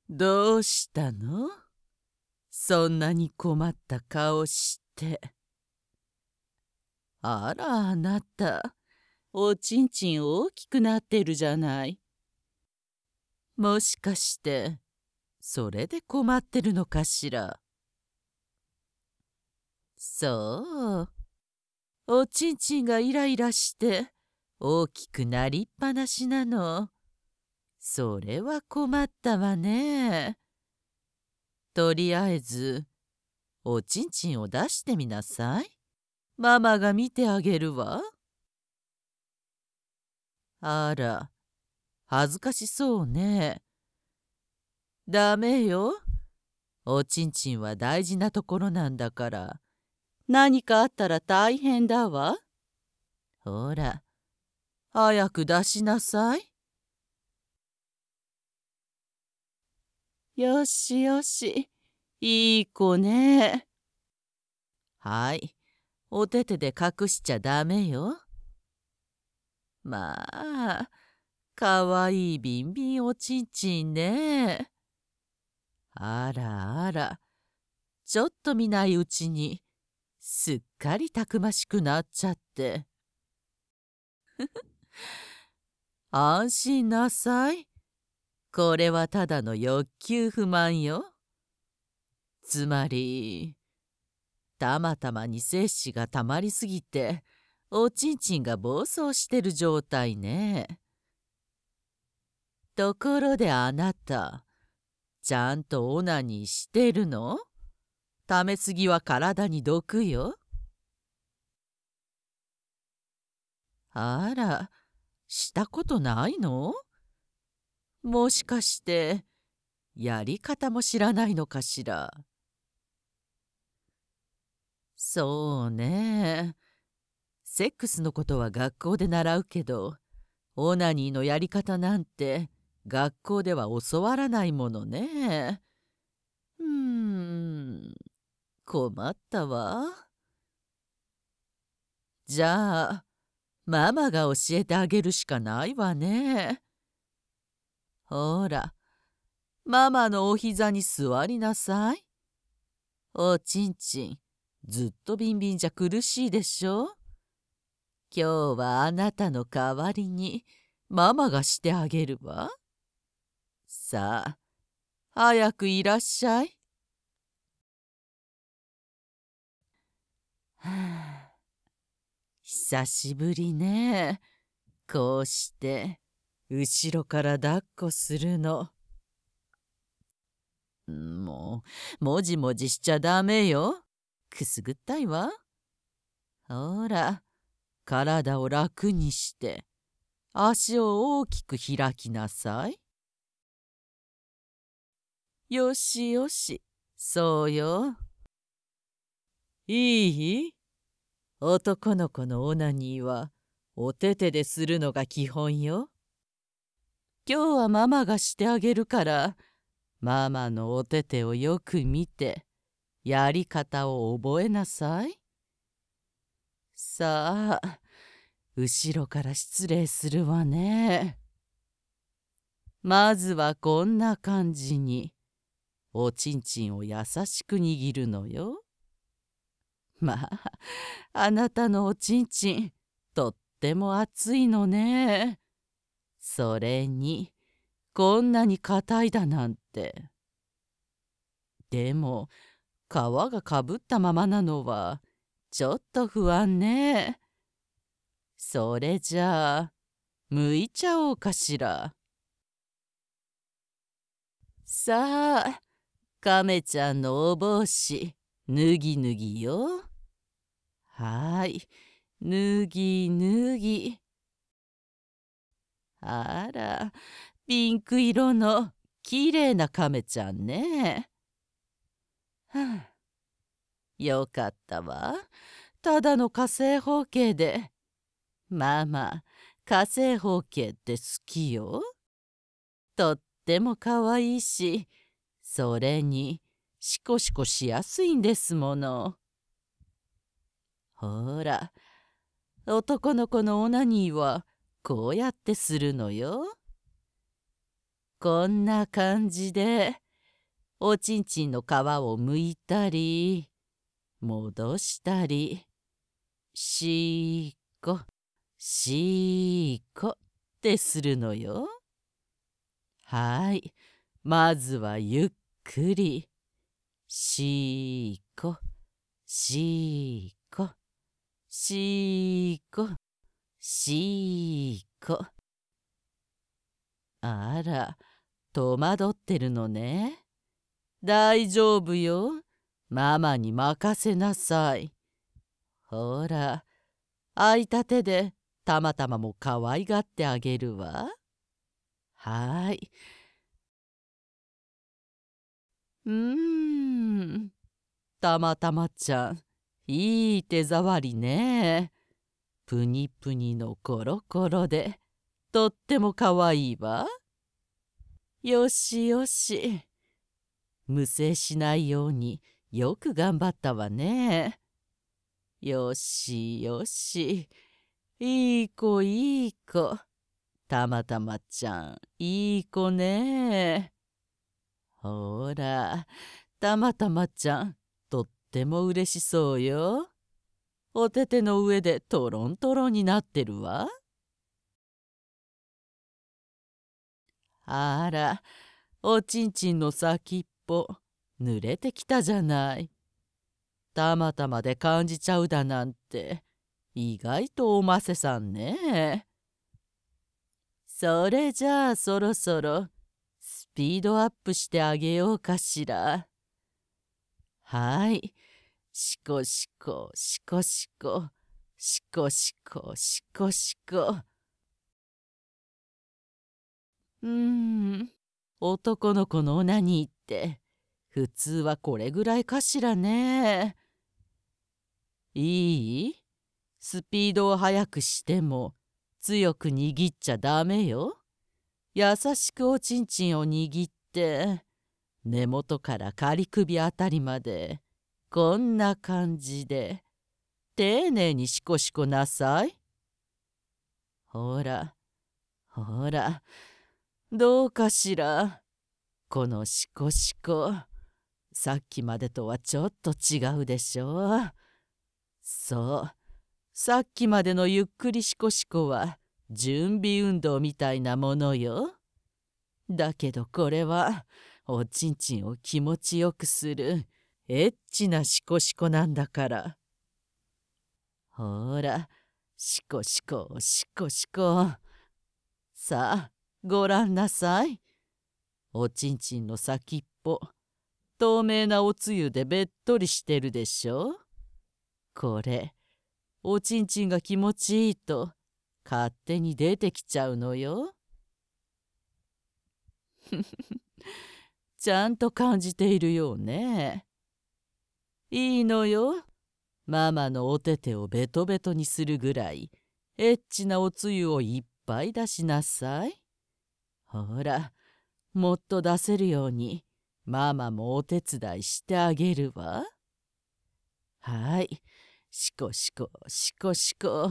どうしたの？そんなに困った顔して。あら、あなた、おちんちん大きくなってるじゃない。もしかして、それで困ってるのかしら。そう、おちんちんがイライラして大きくなりっぱなしなの。それは困ったわね。とりあえず、おちんちんを出してみなさい。ママが見てあげるわ。あら、恥ずかしそうね。ダメよ。おちんちんは大事なところなんだから。何かあったら大変だわ。ほら、早く出しなさい。よしよし、いい子ね。はい、お手手で隠しちゃダメよ。まあ、かわいいビンビンおちんちんね。あらあら、ちょっと見ないうちにすっかりたくましくなっちゃって。安心なさい。これはただの欲求不満よ。つまり、たまたまに精子がたまりすぎて、おちんちんが暴走してる状態ね。ところであなた、ちゃんとオナニーしてるの？ためすぎは体に毒よ。あら、したことないの？もしかして、やり方も知らないのかしら。そうね。セックスのことは学校で習うけど、オナニーのやり方なんて学校では教わらないものね。困ったわ。じゃあ、ママが教えてあげるしかないわね。ほら、ママのお膝に座りなさい。おちんちん、ずっとビンビンじゃ苦しいでしょ。今日はあなたの代わりにママがしてあげるわ。さあ、早くいらっしゃい。はあ、久しぶりね。こうして後ろから抱っこするの。ももじもじしちゃダメよ。くすぐったいわ。ほら、体を楽にして足を大きく開きなさい。よしよし、そうよ。いい？男の子のオナニーはお手手でするのが基本よ。今日はママがしてあげるから、ママのお手手をよく見て、やり方を覚えなさい。さあ、後ろから失礼するわね。まずはこんな感じに、おちんちんを優しく握るのよ。まあ、あなたのおちんちん、とっても熱いのね。それに、こんなに硬いだなんて。でも、皮がかぶったままなのは、ちょっと不安ね。それじゃあ、剥いちゃおうかしら。さあ、亀ちゃんのお帽子、脱ぎ脱ぎよ。はい、脱ぎ脱ぎ。あら、ピンク色のきれいな亀ちゃんね。はあ、よかったわ。ただの火正方形で。まあまあ、火正方形って好きよ。とってもかわいいし、それにシコシコしやすいんですもの。ほら、男の子のオナニーはこうやってするのよ。 こんな感じでおちんちんの皮をむいたり戻したりしーこしーこってするのよ。はい、まずはゆっくりしーこしーこしーこしーこ。あら、戸惑ってるのね。大丈夫よ。ママに任せなさい。ほら、空いた手でたまたまも可愛がってあげるわ。はい。たまたまちゃん、いい手触りね。ぷにぷにのコロコロで、とってもかわいいわ。よしよし。無制しないようによく頑張ったわね。よしよし。いい子いい子。たまたまちゃん、いい子ね。ほら、たまたまちゃん、とってもうれしそうよ。おてての上でトロントロンになってるわ。あら、おちんちんの先っぽ濡れてきたじゃない。たまたまで感じちゃうだなんて意外とおませさんね。それじゃあそろそろスピードアップしてあげようかしら。はい。しこしこしこしこしこしこしこしこ。男の子のオナニーって普通はこれぐらいかしらね。いい？スピードを速くしても強く握っちゃダメよ。優しくおちんちんを握って根元から仮首あたりまでこんな感じで丁寧にシコシコなさい。ほらほら、どうかしら。このシコシコ、さっきまでとはちょっと違うでしょ。そう、さっきまでのゆっくりシコシコは準備運動みたいなものよ。だけどこれはおちんちんを気持ちよくするエッチなシコシコなんだから。ほら、シコシコシコシコ。さあ、ごらんなさい。おちんちんの先っぽ、透明なおつゆでべっとりしてるでしょ。これ、おちんちんが気持ちいいと勝手に出てきちゃうのよ。ちゃんと感じているようね。いいのよ。ママのおててをベトベトにするぐらいエッチなおつゆをいっぱい出しなさい。ほら、もっと出せるようにママもお手伝いしてあげるわ。はい、シコシコシコシコ。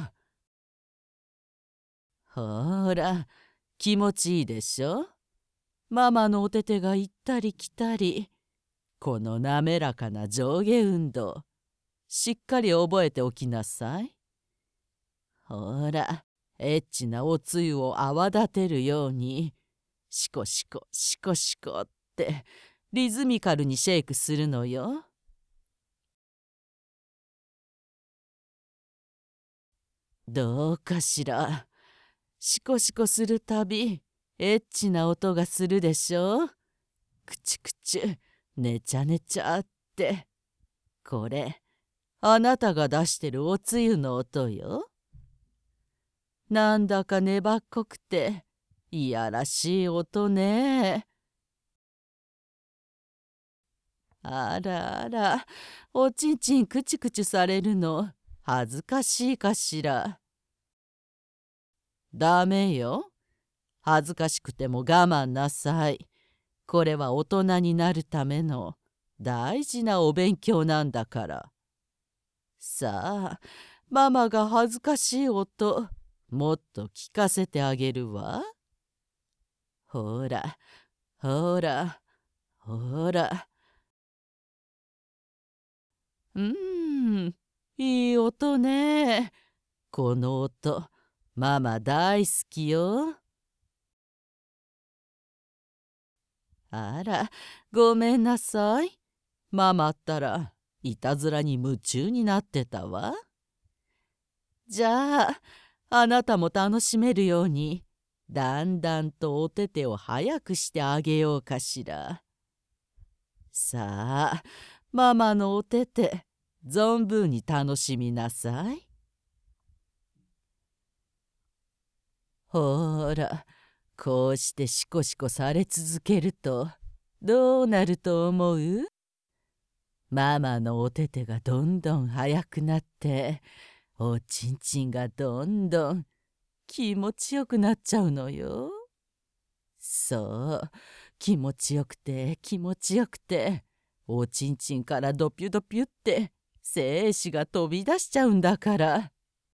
ほら、気持ちいいでしょ。ママのおててが行ったり来たり、この滑らかな上下運動しっかり覚えておきなさい。ほら、エッチなおつゆを泡立てるようにシコシコシコシコってリズミカルにシェイクするのよ。どうかしら。シコシコするたびエッチな音がするでしょ。クチュクチュ、ねちゃねちゃって。これ、あなたが出してるおつゆの音よ。なんだか粘っこくていやらしい音ね。あらあら、おちんちんクチュクチュされるの恥ずかしいかしら。ダメよ。恥ずかしくても我慢なさい。これは大人になるための大事なお勉強なんだから。さあ、ママが恥ずかしい音もっと聞かせてあげるわ。ほら、 ほら、ほら。いい音ね。この音、ママ大好きよ。あら、ごめんなさい。ママったらいたずらに夢中になってたわ。じゃあ、あなたも楽しめるようにだんだんとお手手を早くしてあげようかしら。さあ、ママのお手手存分に楽しみなさい。ほら、こうしてシコシコされ続けるとどうなると思う？ママのお手手がどんどん速くなっておちんちんがどんどん気持ちよくなっちゃうのよ。そう、気持ちよくて気持ちよくておちんちんからドピュドピュって精子が飛び出しちゃうんだから。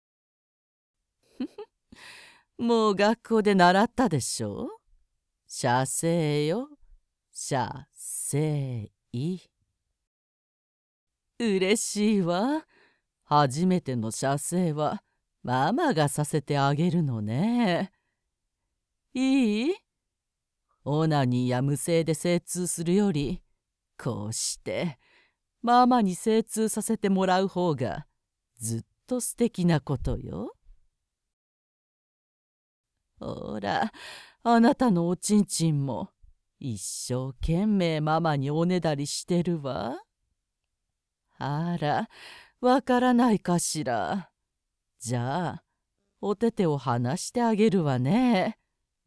もう学校で習ったでしょ？射精よ、射精。嬉しいわ。初めての射精はママがさせてあげるのね。いい？オナニーや無精で精通するよりこうしてママに精通させてもらう方がずっと素敵なことよ。ほら、あなたのおちんちんも一生懸命ママにおねだりしてるわ。あら、わからないかしら。じゃあ、お手手を離してあげるわね。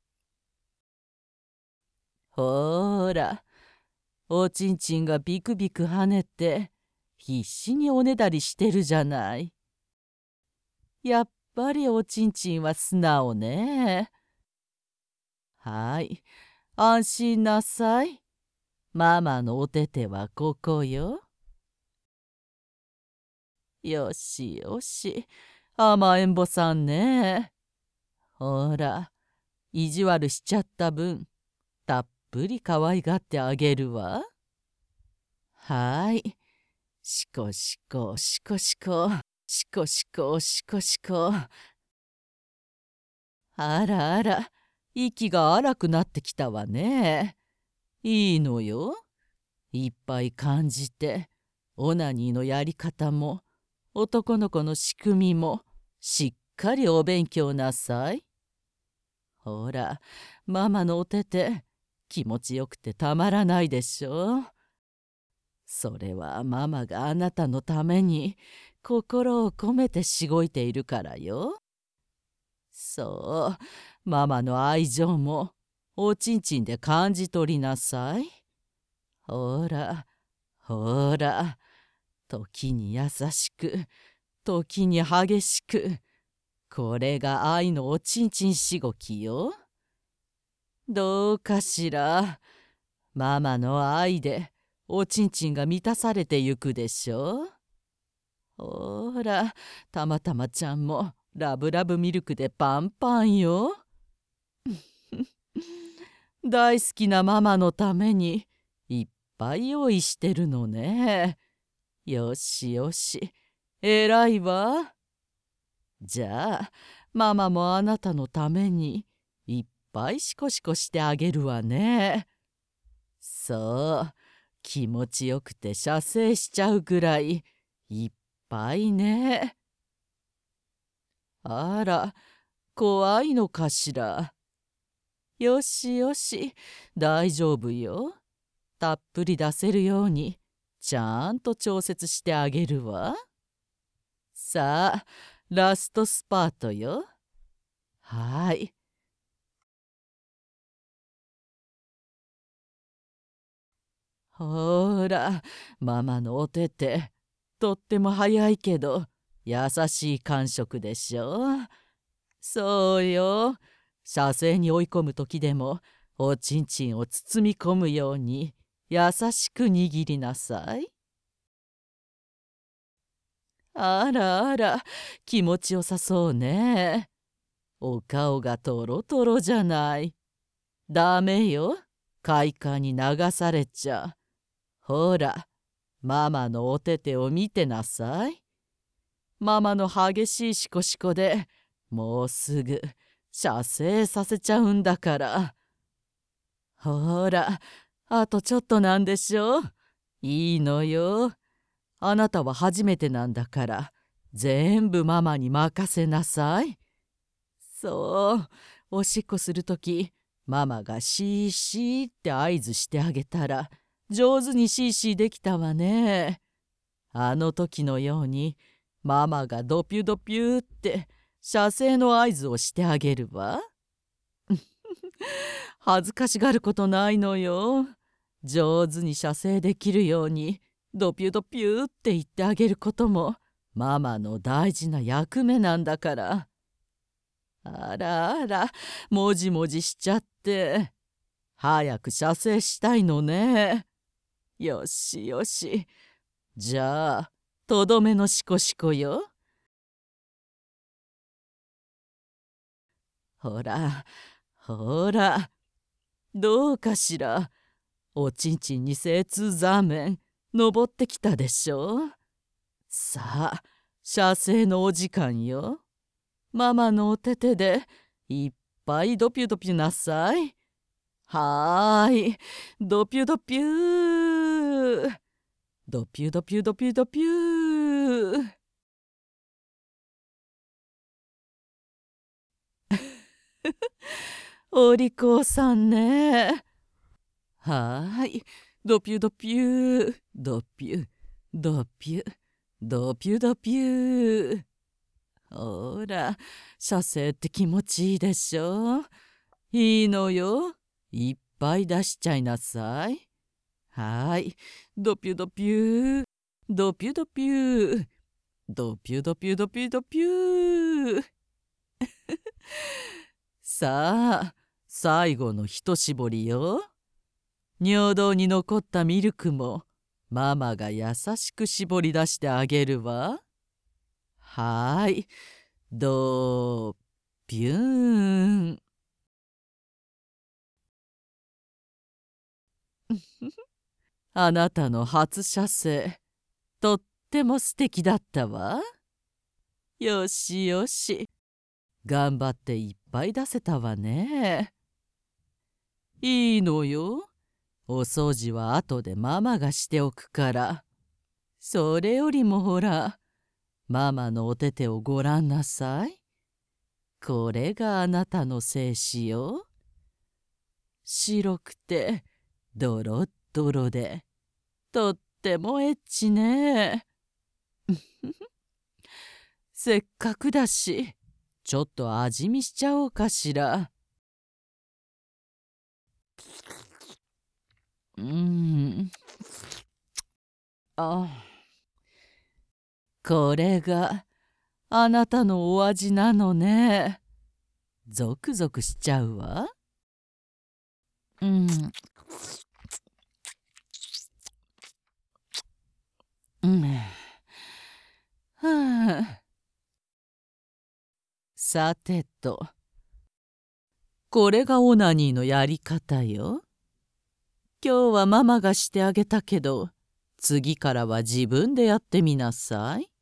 ほら、おちんちんがビクビク跳ねて必死におねだりしてるじゃない。やっぱりおちんちんは素直ね。はい、安心なさい。ママのお手手はここよ。よしよし、甘えんぼさんね。ほら、意地悪しちゃった分たっぷり可愛がってあげるわ。はい、シコシコシコシコシコシコシコシコ。あらあら、息が荒くなってきたわね。いいのよ。いっぱい感じてオナニーのやり方も男の子の仕組みもしっかりお勉強なさい。ほら、ママのお手手気持ちよくてたまらないでしょ。それはママがあなたのために心を込めてしごいているからよ。そう、ママの愛情もおちんちんで感じ取りなさい。ほら、ほら、時に優しく、時に激しく、これが愛のおちんちんしごきよ。どうかしら、ママの愛でおちんちんが満たされてゆくでしょ。ほら、たまたまちゃんもラブラブミルクでパンパンよ。大好きなママのためにいっぱい用意してるのね。よしよし、偉いわ。じゃあ、ママもあなたのためにいっぱいシコシコしてあげるわね。そう、気持ちよくて射精しちゃうぐらいいっぱいね。あら、怖いのかしら。よしよし、大丈夫よ。たっぷり出せるようにちゃんと調節してあげるわ。さあ、ラストスパートよ。はい。ほら、ママのお手手とっても早いけど優しい感触でしょ。そうよ。射精に追い込む時でもおちんちんを包み込むように優しく握りなさい。あらあら、気持ちよさそうね。お顔がトロトロじゃない。ダメよ。 快感に流されちゃ。ほら、ママのおててを見てなさい。ママの激しいシコシコでもうすぐ射精させちゃうんだから。ほら、あとちょっとなんでしょ。いいのよ。あなたは初めてなんだから、全部ママに任せなさい。そう、おしっこするとき、ママがシーシーって合図してあげたら、上手にシーシーできたわね。あの時のように、ママがドピュドピュって射精の合図をしてあげるわ。恥ずかしがることないのよ。上手に射精できるようにドピュドピュって言ってあげることもママの大事な役目なんだから。あらあら、もじもじしちゃって。早く射精したいのね。よしよし。じゃあ、とどめのシコシコよ。ほら、ほら、どうかしら。おちんちんに精通座面、登ってきたでしょ。さあ、射精のお時間よ。ママのお手々でいっぱいドピュドピュなさい。はーい、ドピュドピュー。ドピュドピュドピュドピュー。お利口さんね。はーい、ドピュドピュー、ドピュ、ドピュ、ドピュドピュー。ほら、射精って気持ちいいでしょ。いいのよ。いっぱい出しちゃいなさい。はい、ドピュドピュー、ドピュドピュー、ドピュドピュドピュドピュー。さあ、最後の一絞りよ。尿道に残ったミルクもママが優しく絞り出してあげるわ。はーい、ドピューン。あなたの初射精、とっても素敵だったわ。よしよし、頑張っていっぱい出せたわね。いいのよ。お掃除は後でママがしておくから。それよりもほら、ママのお手々をごらんなさい。これがあなたの精子よ。白くてドロッドロでとってもエッチね。せっかくだし、ちょっと味見しちゃおうかしら。あ、これがあなたのお味なのね。ゾクゾクしちゃうわ。はあ、さてと、これがオナニーのやり方よ。今日はママがしてあげたけど、次からは自分でやってみなさい。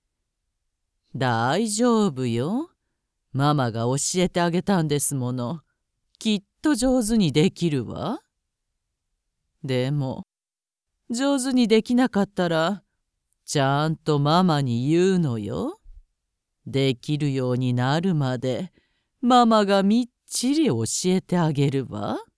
大丈夫よ。ママが教えてあげたんですもの。きっと上手にできるわ。でも、上手にできなかったら、ちゃんとママに言うのよ。できるようになるまで、ママがみっちり教えてあげるわ。